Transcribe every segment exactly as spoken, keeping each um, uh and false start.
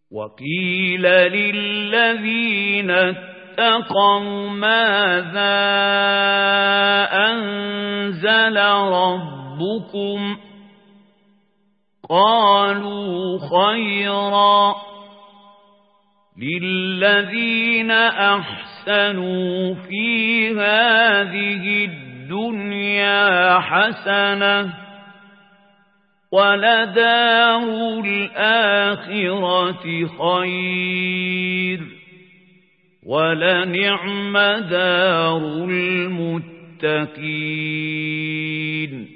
وقيل للذين اتقوا ماذا أنزل ربكم قالوا خيرا للذين أحسنوا في هذه الدنيا حسنة ولدار الآخرة خير ولنعم دار المتقين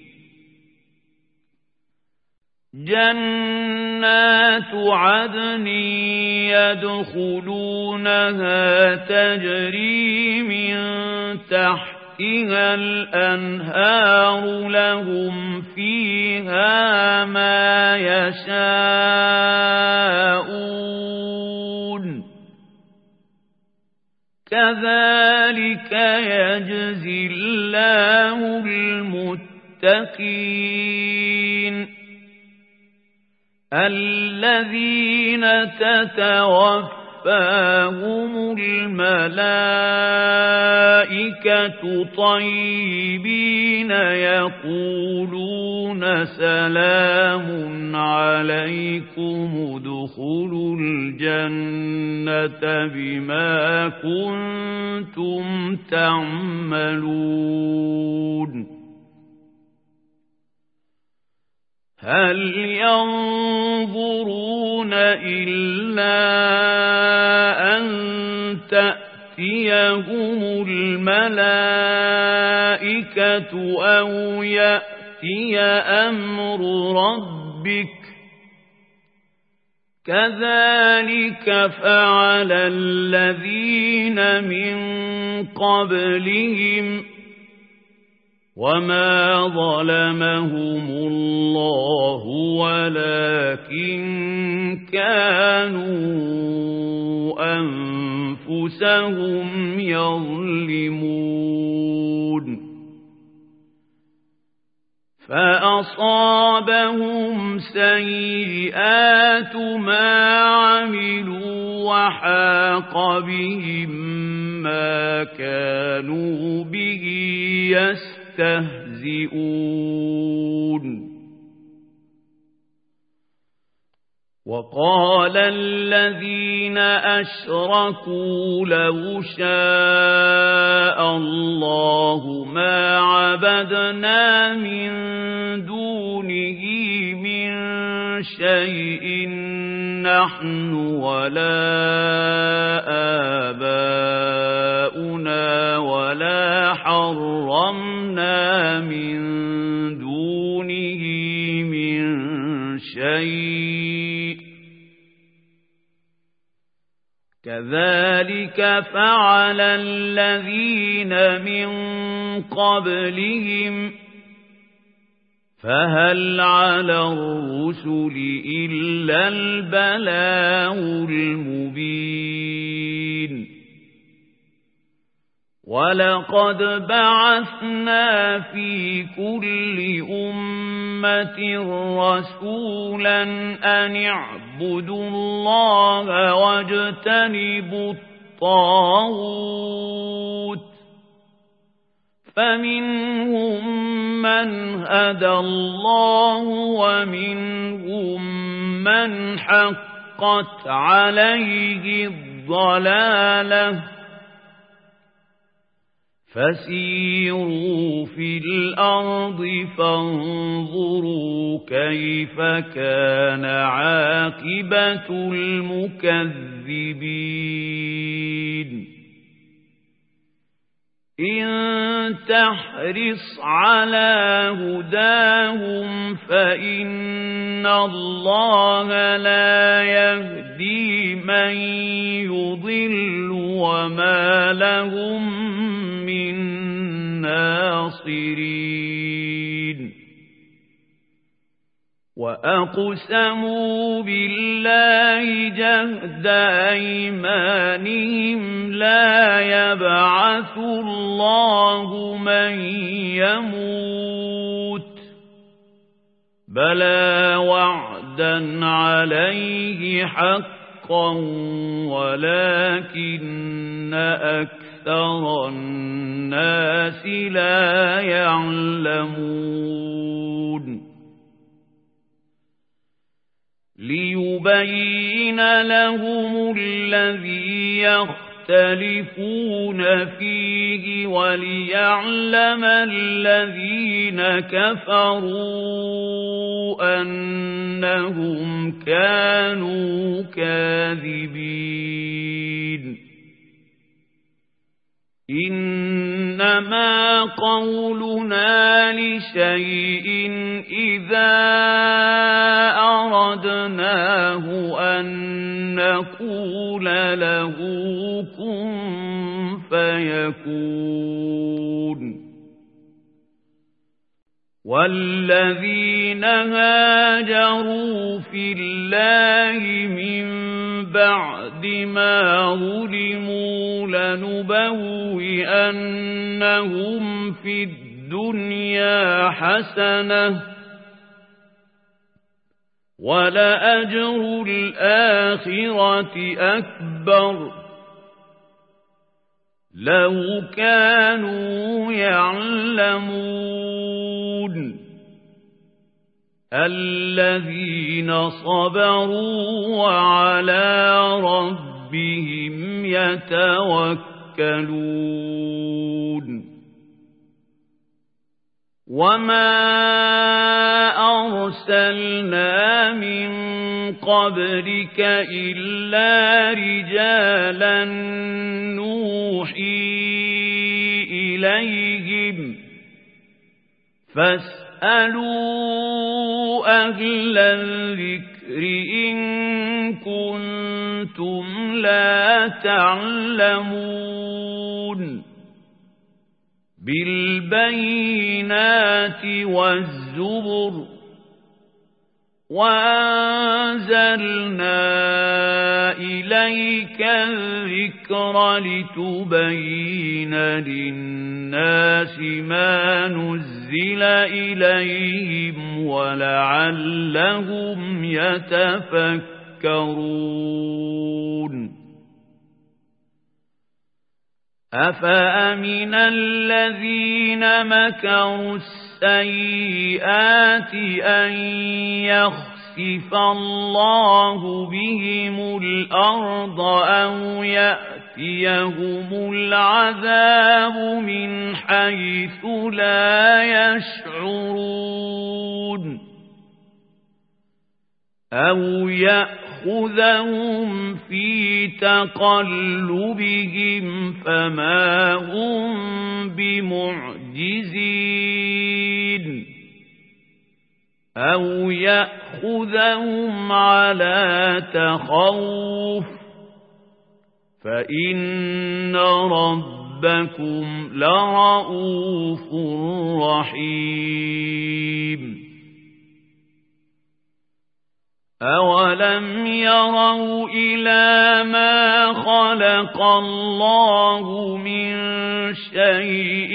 جنات عدن يدخلونها تجري من تحتها الأنهار لهم فيها ما يشاءون كذلك يجزي الله المتقين الذين تتوفاهم الملائكة طيبين يقولون سلام عليكم ادخلوا الجنة بما كنتم تعملون هل ينظرون إلا أن تأتيهم الملائكة أو يأتي أمر ربك كذلك فعل الذين من قبلهم وما ظلمهم الله ولكن كانوا أنفسهم يظلمون فأصابهم سيئات ما عملوا وحاق بهم ما كانوا به يستهزئون يستهزئون وقال الذين أشركوا لو شاء الله ما عبدنا من دونه من شيء نحن ولا آباؤنا ولا حرمنا من دونه من شيء كذلك فعل الذين من قبلهم فهل على الرسل إلا البلاغ المبين ولقد بعثنا في كل أمة رسولا أن اعبدوا الله واجتنبوا الطاغوت فمنهم من هدى الله ومنهم من حقت عليه الضلالة فسيروا في الأرض فانظروا كيف كان عاقبة المكذبين إن تحرص على هداهم فإن الله لا يهدي من يضل وما لهم من ناصرين وأقسموا بالله جهد أيمانهم لا يبعث الله من يموت بلى وعدا عليه حقا حقا ولكن أكثر الناس لا يعلمون ليبين لهم الذي يختلفون فيه وليعلم الذين كفروا أنهم كانوا كاذبين إنما قولنا لشيء إذا أردناه أن نقول له كن فيكون والذين هاجروا في الله من بعد ما ظلموا لنبوئنهم في الدنيا حسنة ولأجر الآخرة أكبر لو كانوا يعلمون الذين صبروا وعلى ربهم يتوكلون وما أرسلنا من قبلك إلا رجالا نوحي إليهم فاسألوا أهل الذكر إن كنتم لا تعلمون بالبينات والزبر وأنزلنا إليك الذكر لتبين للناس ما نزل إليهم ولعلهم يتفكرون أفأمن الذين مكروا السيئات أن يخسف الله بهم الأرض أو يأتيهم العذاب من حيث لا يشعرون أو يأخذهم في تقلبهم فما هم بمعجزين أو يأخذهم على تخوف فإن ربكم لرؤوف رحيم أولم يروا إلى ما خلق الله من شيء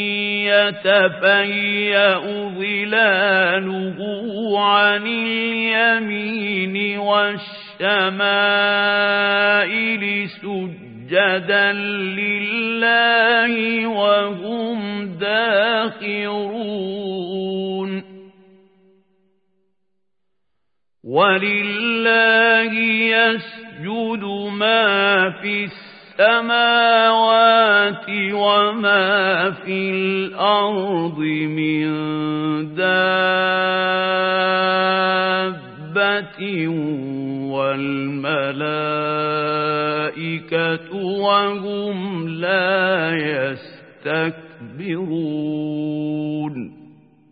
يتفيأ ظلاله عن اليمين والشمائل سجدا لله وهم داخرون ولله يسجد ما في السماوات وما في الأرض من دابة والملائكة وهم لا يستكبرون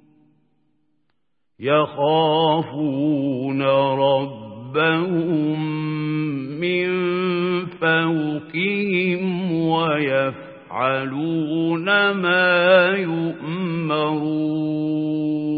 يخافون ربهم من فوقهم ويفعلون ما يؤمرون